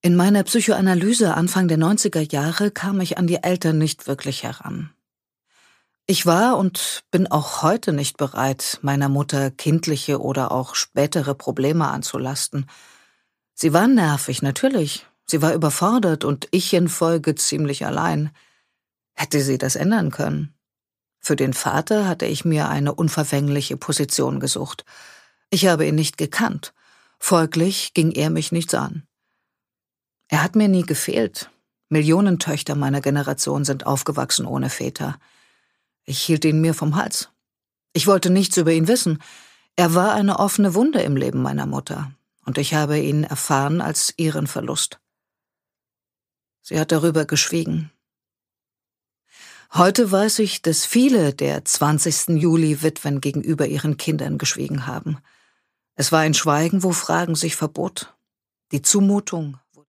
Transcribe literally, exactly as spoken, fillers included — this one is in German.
In meiner Psychoanalyse Anfang der neunziger Jahre kam ich an die Eltern nicht wirklich heran. Ich war und bin auch heute nicht bereit, meiner Mutter kindliche oder auch spätere Probleme anzulasten. Sie war nervig, natürlich. Sie war überfordert und ich in Folge ziemlich allein. Hätte sie das ändern können? Für den Vater hatte ich mir eine unverfängliche Position gesucht. Ich habe ihn nicht gekannt. Folglich ging er mich nichts an. Er hat mir nie gefehlt. Millionen Töchter meiner Generation sind aufgewachsen ohne Väter. Ich hielt ihn mir vom Hals. Ich wollte nichts über ihn wissen. Er war eine offene Wunde im Leben meiner Mutter, und ich habe ihn erfahren als ihren Verlust. Sie hat darüber geschwiegen. Heute weiß ich, dass viele der zwanzigsten Juli-Witwen gegenüber ihren Kindern geschwiegen haben. Es war ein Schweigen, wo Fragen sich verbot. Die Zumutung,